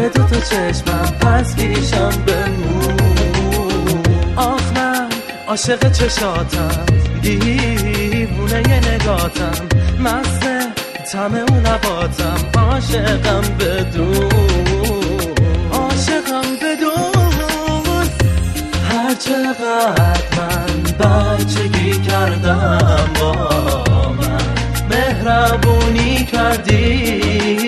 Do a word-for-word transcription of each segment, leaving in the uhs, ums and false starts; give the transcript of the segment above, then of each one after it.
به دو تا چشمم پس پیشم بمون. آخ من عاشق چشاتم، دیوونه ی نگاتم، مست طعم اون لباتم، عاشقم بدون، عاشقم بدون. هر چقدر من بچگی کردم با من، مهربونی کردی،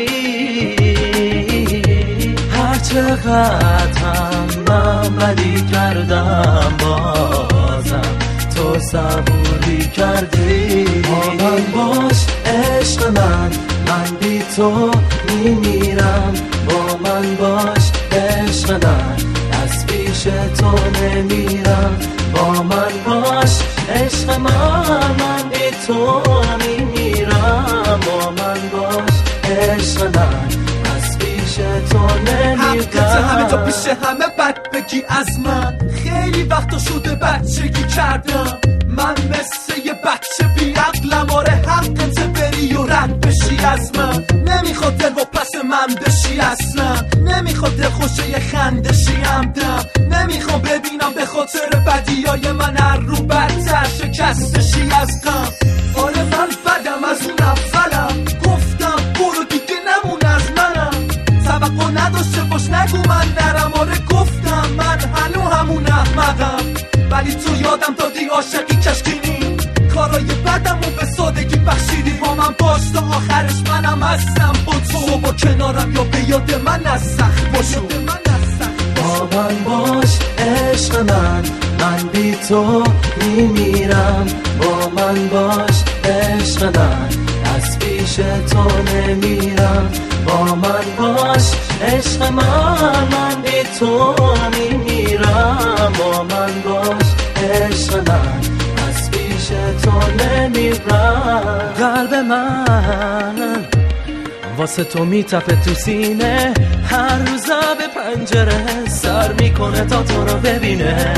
هر چقدر هم من بدی کردم بازم تو صبوری کردی. با من باش عشق من، من بی تو میمیرم. با من باش عشق من، از پیش تو نمیرم. با من باش عشق من، من بی تو میمیرم. با من باش عشق من، از پیش تو نمیرم. حقیقت همه تا پیش همه بد بگی از من، خیلی وقتا شده بچگی کردم. من مثل یه بچه بی عقلم، آره حقته بری و رد بشی از من. نمیخواد دل و پس من بشی اصلا، نمیخواد دل خوشه یه خندشی همدم. نمیخوام ببینم به خاطر بدیای من هر رو بدتر شکستشی از غم. آره من بدم از اون اولم، گفتم برو دیگه نمون از منم. توقع نداشته باش نگو من نرم، آره گفتم من هنو همون احمقم. ولی تو یادم دادی عاشقی کشکینی، کارای بدم و به سادگی بخشیدی. با من باش تا آخرش منم هستم با تو، با کنارم یا به یاد من از سخت باشو. با من باش عشق من، من بی تو میمیرم. با من باش عشق من، از پیش تو نمیرم. با من باش عشق من، من بی تو میمیرم. با من باش عشق من، از پیش تو نمیرم. قلب من واسه تو میتپه تو سینه، هر روز به پنجره سر میکنه تا تو رو ببینه.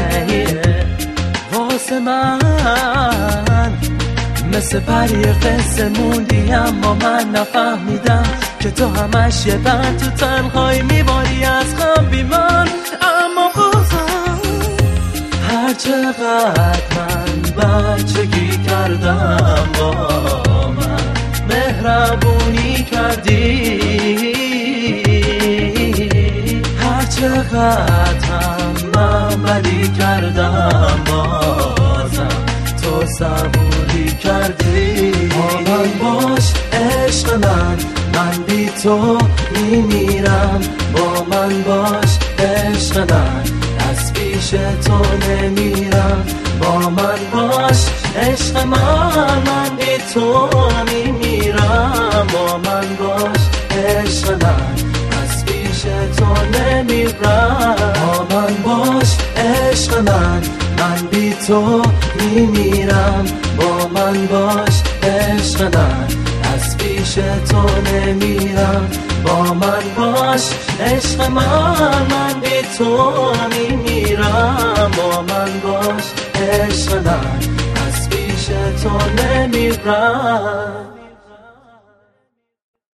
واسه من مثل پری قصه موندی، اما من نفهمیدم که تو همش یه بند تو تنهایی میباری از غم بی من. اما بازم هر چقدر من بچگی کردم با من، مهربونی کردی، هر چقدر هم من بدی کردم بازم تو صبوری کردی. با من باش عشق من، من بی تو میمیرم. با من باش عشق من، از پیش تو نمیرم. با من باش عشق من، من بی تو میمیرم. با من باش عشق من، از پیش تو نمیرم. با من باش عشق من، من بی تو میمیرم. با من باش عشق من، از پیش تو نمیرم. با من باش عشق من، من بی تو میمیرم. با من باش عشق من، از پیش تو نمیرم.